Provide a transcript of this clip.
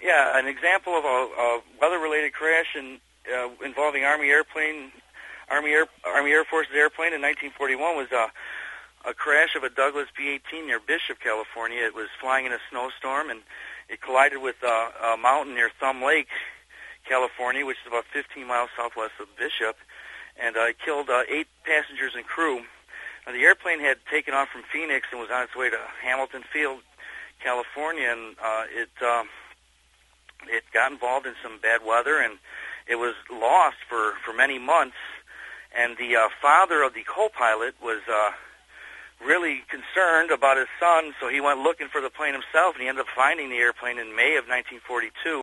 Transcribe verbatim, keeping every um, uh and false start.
Yeah, an example of a, a weather-related crash in, uh, involving Army airplane, Army Air, Army Air Force's airplane in nineteen forty-one was a, a crash of a Douglas B eighteen near Bishop, California. It was flying in a snowstorm, and it collided with a, a mountain near Thumb Lake, California, which is about fifteen miles southwest of Bishop, and uh, it killed uh, eight passengers and crew. Now, the airplane had taken off from Phoenix and was on its way to Hamilton Field, California, and uh, it uh, it got involved in some bad weather, and it was lost for, for many months. And the uh, father of the co-pilot was uh, really concerned about his son, so he went looking for the plane himself, and he ended up finding the airplane in May of nineteen forty-two.